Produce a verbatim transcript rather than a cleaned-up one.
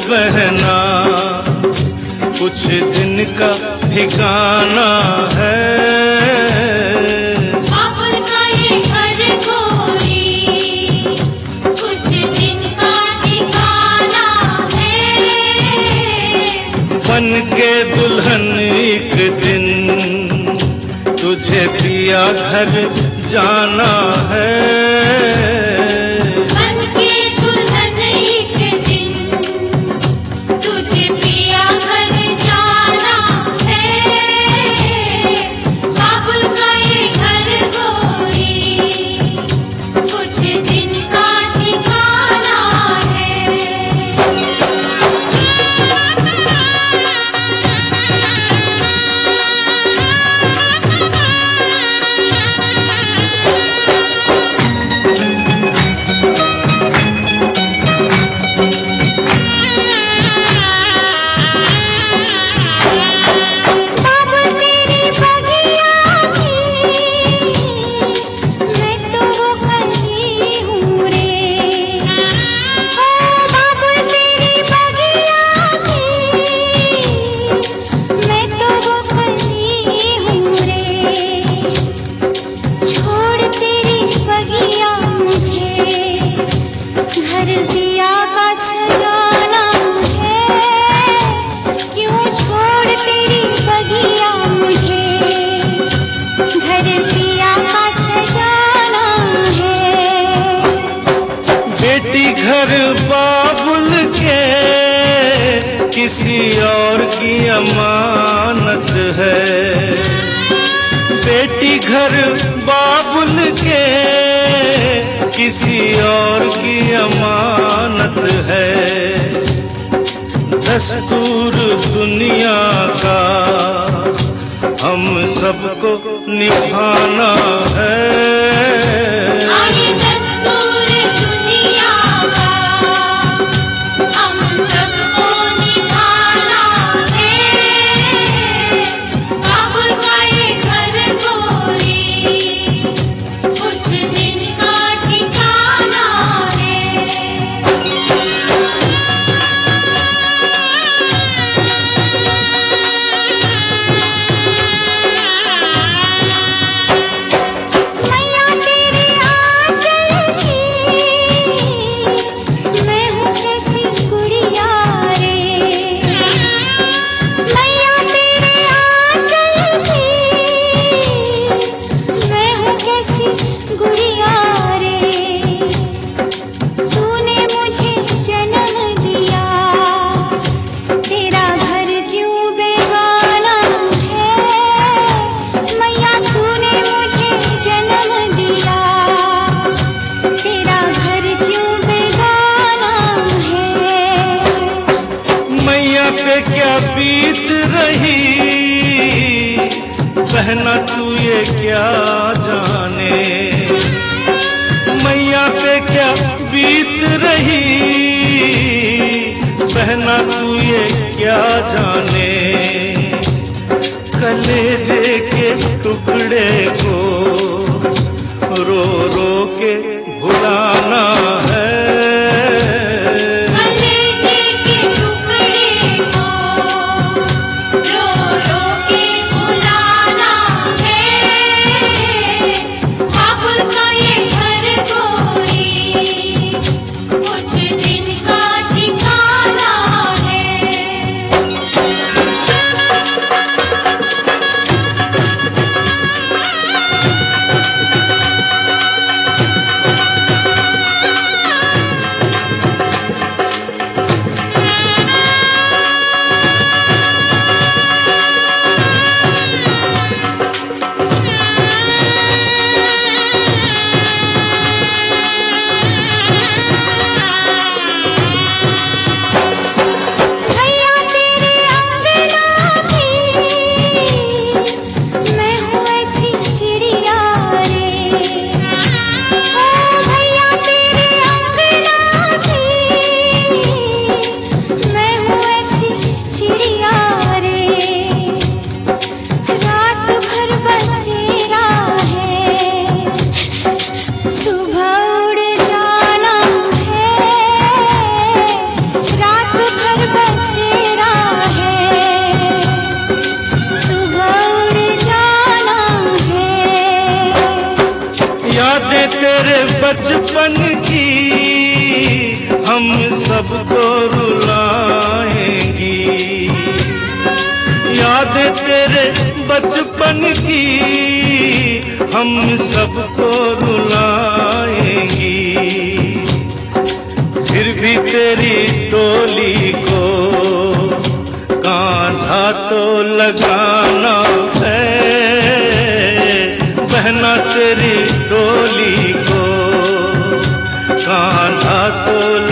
बहना कुछ दिन का ठिकाना है। बाबुल का ये घर गोरी कुछ दिन का ठिकाना है। बन के दुल्हन एक दिन तुझे पिया घर जाना है। बन के दुल्हन एक दिन तुझे पिया घर जाना है। बाबुल का ये घर गोरी कुछ दिन का ठिकाना है। घर बाबुल के किसी और की अमानत है। बेटी घर बाबुल के किसी और की अमानत है। दस्तूर दुनिया का हम सबको निभाना है। बीत रही बहना तू ये क्या जाने। मैया पे क्या बीत रही बहना तू ये क्या जाने। कलेजे के टुकड़े को रो रो के भुलाना है। यादें तेरे बचपन की हम सबको रुलाएंगी। यादें तेरे बचपन की हम सबको रुलाएंगी। फिर भी तेरी डोली को कांधा तो लगाना है, बहना तेरी डोली को कांधा तो